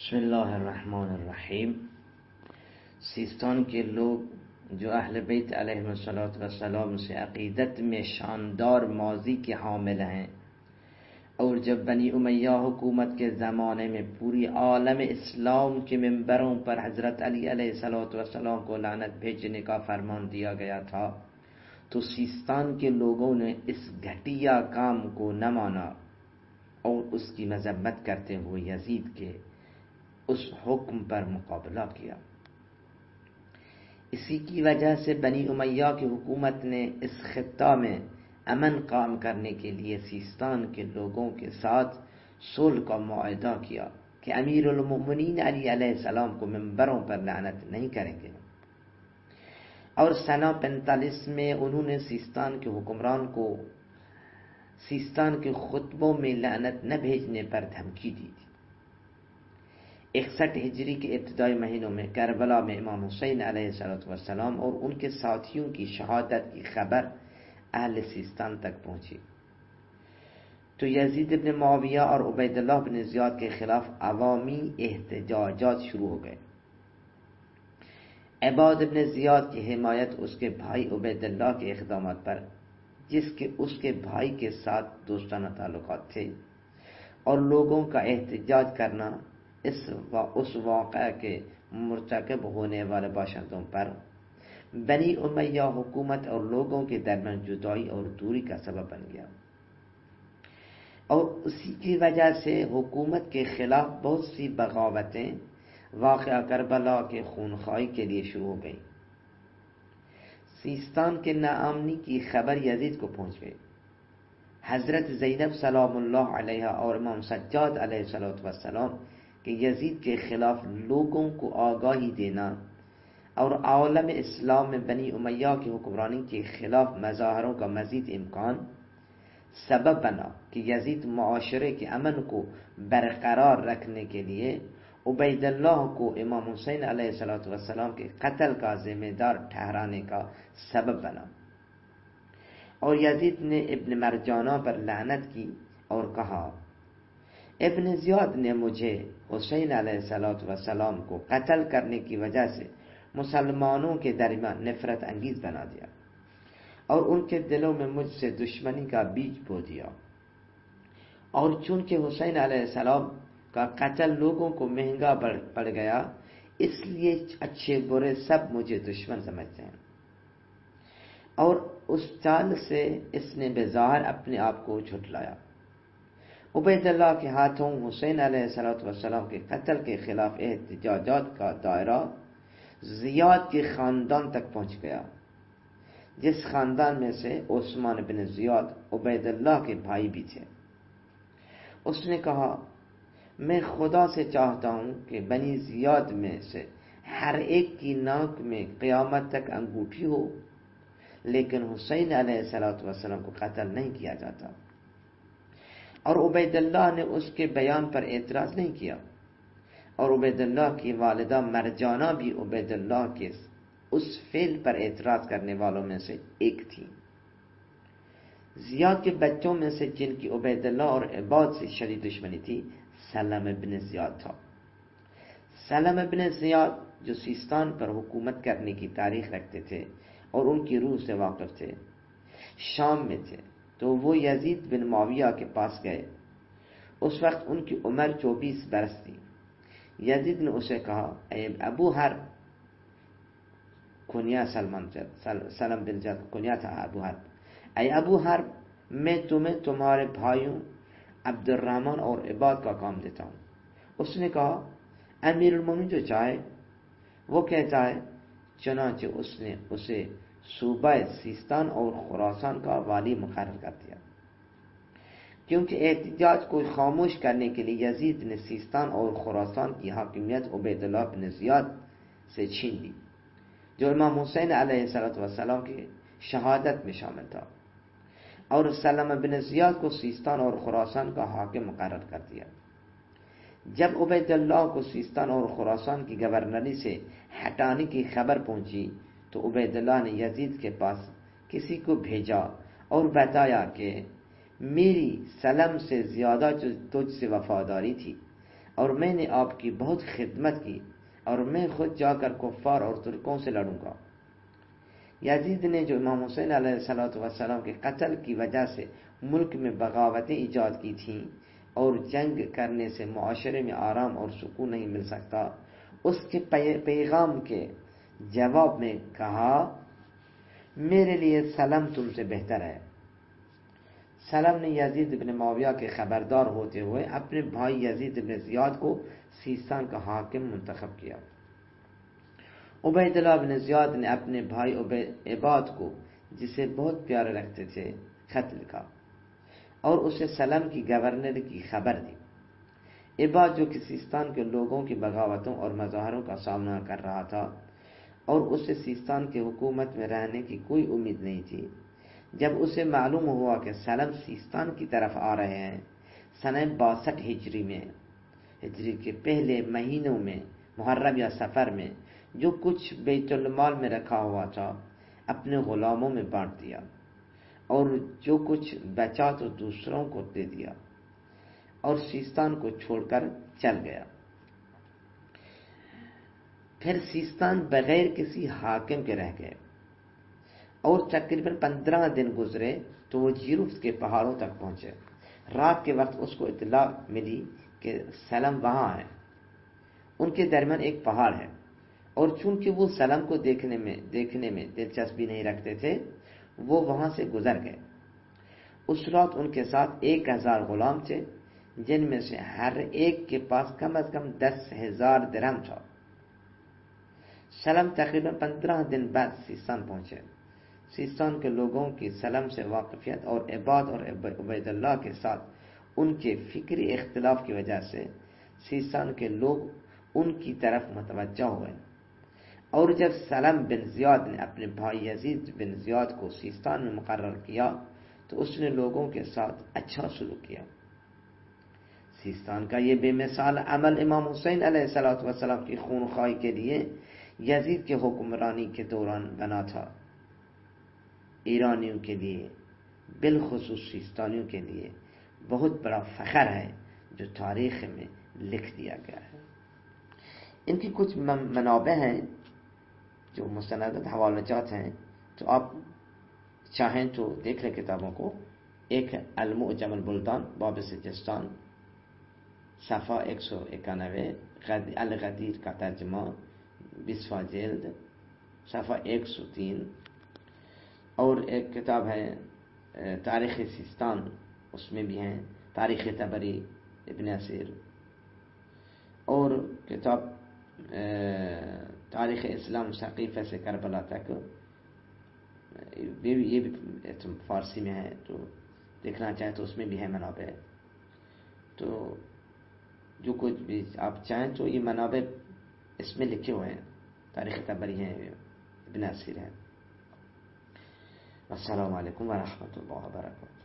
بسم اللہ الرحمن الرحیم۔ سیستان کے لوگ جو اہل بیت علیہ السلام سے عقیدت میں شاندار ماضی کے حامل ہیں، اور جب بنی امیہ حکومت کے زمانے میں پوری عالم اسلام کے ممبروں پر حضرت علی علیہ السلام کو لعنت بھیجنے کا فرمان دیا گیا تھا، تو سیستان کے لوگوں نے اس گھٹیا کام کو نہ مانا اور اس کی مذمت کرتے ہوئے یزید کے اس حکم پر مقابلہ کیا۔ اسی کی وجہ سے بنی امیہ کی حکومت نے اس خطہ میں امن قائم کرنے کے لیے سیستان کے لوگوں کے ساتھ صلح کا معاہدہ کیا کہ امیر المؤمنین علی علیہ السلام کو ممبروں پر لعنت نہیں کریں گے، اور سنہ 45 میں انہوں نے سیستان کے حکمران کو سیستان کے خطبوں میں لعنت نہ بھیجنے پر دھمکی دی تھی۔ 61 ہجری کے ابتدائی مہینوں میں کربلا میں امام حسین علیہ السلام اور ان کے ساتھیوں کی شہادت کی خبر اہل سیستان تک پہنچی تو یزید بن معاویہ اور عبید اللہ بن زیاد کے خلاف عوامی احتجاجات شروع ہو گئے۔ عباد بن زیاد کی حمایت اس کے بھائی عبید اللہ کے اقدامات پر، جس کے اس کے بھائی کے ساتھ دوستانہ تعلقات تھے، اور لوگوں کا احتجاج کرنا اس واقعہ کے مرتکب ہونے والے باشندوں پر بنی امیہ حکومت اور لوگوں کے درمیان جدائی اور دوری کا سبب بن گیا، اور اسی کی وجہ سے حکومت کے خلاف بہت سی بغاوتیں واقعہ کربلا کے خونخواہی کے لیے شروع ہو گئیں۔ سیستان کے ناامنی کی خبر یزید کو پہنچ گئی۔ حضرت زینب سلام اللہ علیہا اور امام سجاد علیہ السلام کہ یزید کے خلاف لوگوں کو آگاہی دینا اور عالم اسلام میں بنی امیہ کی حکمرانی کے خلاف مظاہروں کا مزید امکان سبب بنا کہ یزید معاشرے کے امن کو برقرار رکھنے کے لیے عبید اللہ کو امام حسین علیہ السلام کے قتل کا ذمہ دار ٹھہرانے کا سبب بنا، اور یزید نے ابن مرجانہ پر لعنت کی اور کہا، ابن زیاد نے مجھے حسین علیہ السلام کو قتل کرنے کی وجہ سے مسلمانوں کے درمیان نفرت انگیز بنا دیا اور ان کے دلوں میں مجھ سے دشمنی کا بیج بو دیا، اور چونکہ حسین علیہ السلام کا قتل لوگوں کو مہنگا پڑ گیا، اس لیے اچھے برے سب مجھے دشمن سمجھتے ہیں، اور اس چال سے اس نے بظاہر اپنے آپ کو جھٹلایا۔ عبید اللہ کے ہاتھوں حسین علیہ السلام کے قتل کے خلاف احتجاجات کا دائرہ زیاد کے خاندان تک پہنچ گیا، جس خاندان میں سے عثمان بن زیاد عبید اللہ کے بھائی بھی تھے۔ اس نے کہا، میں خدا سے چاہتا ہوں کہ بنی زیاد میں سے ہر ایک کی ناک میں قیامت تک انگوٹھی ہو، لیکن حسین علیہ السلام کو قتل نہیں کیا جاتا۔ اور عبید اللہ نے اس کے بیان پر اعتراض نہیں کیا، اور عبید اللہ کی والدہ مرجانہ بھی عبید اللہ کے اس فعل پر اعتراض کرنے والوں میں سے ایک تھی۔ زیاد کے بچوں میں سے جن کی عبید اللہ اور عباد سے شدید دشمنی تھی، سلم بن زیاد تھا۔ سلم بن زیاد جو سیستان پر حکومت کرنے کی تاریخ رکھتے تھے اور ان کی روح سے واقف تھے، شام میں تھے، تو وہ یزید بن معاویہ کے پاس گئے۔ اس وقت ان کی عمر 24 برس تھی۔ یزید نے اسے کہا، اے ابو حرب، کنیا سلم بن زیاد کنیا تھا ابو حرب، اے ابو حرب، میں تمہیں تمہارے بھائیوں عبد الرحمن اور عباد کا کام دیتا ہوں۔ اس نے کہا، امیر المومنین جو چاہے وہ کہتا ہے۔ چنانچہ اس نے اسے صوبہ سیستان اور خراسان کا والی مقرر کر دیا، کیونکہ احتجاج کو خاموش کرنے کے لیے یزید نے سیستان اور خراسان کی حاکمیت عبید اللہ بن زیاد سے چھین لی، جو امام حسین علیہ السلام کی شہادت میں شامل تھا، اور سلم بن زیاد کو سیستان اور خراسان کا حاکم مقرر کر دیا۔ جب عبید اللہ کو سیستان اور خراسان کی گورنری سے ہٹانے کی خبر پہنچی تو عبید اللہ نے یزید کے پاس کسی کو بھیجا اور بتایا کہ میری سلم سے زیادہ جو تجھ سے وفاداری تھی، اور میں نے آپ کی بہت خدمت کی، اور میں خود جا کر کفار اور ترکوں سے لڑوں گا۔ یزید نے جو امام حسین علیہ السلام کے قتل کی وجہ سے ملک میں بغاوتیں ایجاد کی تھیں اور جنگ کرنے سے معاشرے میں آرام اور سکون نہیں مل سکتا، اس کے پیغام کے جواب میں کہا، میرے لیے سلم تم سے بہتر ہے۔ سلم نے یزید بن معاویہ کے خبردار ہوتے ہوئے اپنے بھائی یزید بن زیاد کو سیستان کا حاکم منتخب کیا۔ عبید اللہ بن زیاد نے اپنے بھائی عباد کو، جسے بہت پیارے رکھتے تھے، خط لکھا اور اسے سلم کی گورنر کی خبر دی۔ عباد جو کہ سیستان کے لوگوں کی بغاوتوں اور مظاہروں کا سامنا کر رہا تھا اور اسے سیستان کی حکومت میں رہنے کی کوئی امید نہیں تھی، جب اسے معلوم ہوا کہ سلم سیستان کی طرف آ رہے ہیں، سنہ 62 ہجری کے پہلے مہینوں میں محرم یا سفر میں جو کچھ بیت المال میں رکھا ہوا تھا اپنے غلاموں میں بانٹ دیا، اور جو کچھ بچا تو دوسروں کو دے دیا، اور سیستان کو چھوڑ کر چل گیا۔ پھر سیستان بغیر کسی حاکم کے رہ گئے، اور تقریباً 15 دن گزرے تو وہ جیروف کے پہاڑوں تک پہنچے۔ رات کے وقت اس کو اطلاع ملی کہ سلم وہاں ہے۔ ان کے درمیان ایک پہاڑ ہے، اور چونکہ وہ سلم کو دیکھنے میں دلچسپی نہیں رکھتے تھے، وہ وہاں سے گزر گئے۔ اس رات ان کے ساتھ 1000 غلام تھے، جن میں سے ہر ایک کے پاس کم از کم 10,000 درہم تھا۔ سلم تقریباً 15 دن بعد سیستان پہنچے۔ سیستان کے لوگوں کی سلم سے واقفیت اور عباد اور عبید اللہ کے ساتھ ان کے فکری اختلاف کی وجہ سے سیستان کے لوگ ان کی طرف متوجہ ہوئے، اور جب سلم بن زیاد نے اپنے بھائی یزید بن زیاد کو سیستان میں مقرر کیا تو اس نے لوگوں کے ساتھ اچھا سلوک کیا۔ سیستان کا یہ بے مثال عمل امام حسین علیہ السلام کی خونخواہی کے لیے یزید کے حکمرانی کے دوران بنا تھا۔ ایرانیوں کے لیے، بالخصوص سیستانیوں کے لیے بہت بڑا فخر ہے جو تاریخ میں لکھ دیا گیا ہے۔ ان کی کچھ منابع ہیں جو مستند حوالہ جات ہیں، تو آپ چاہیں تو دیکھ لیں کتابوں کو۔ ایک المعجم البلدان باب سجستان، صفحہ 191، الغدیر کا ترجمہ، 20واں جلد، صفحہ 103۔ اور ایک کتاب ہے تاریخ سیستان، اس میں بھی ہیں تاریخ طبری ابن اسیر، اور کتاب تاریخ اسلام ثقیفہ سے کربلا تک، یہ بھی فارسی میں ہے، تو دیکھنا چاہیں تو اس میں بھی ہے منابع۔ تو جو کچھ بھی آپ چاہیں تو یہ منابع اس میں لکھے ہوئے ہیں، تاریخ طبری ہیں، ابن اسیر ہیں۔ السلام علیکم ورحمۃ اللہ وبرکاتہ۔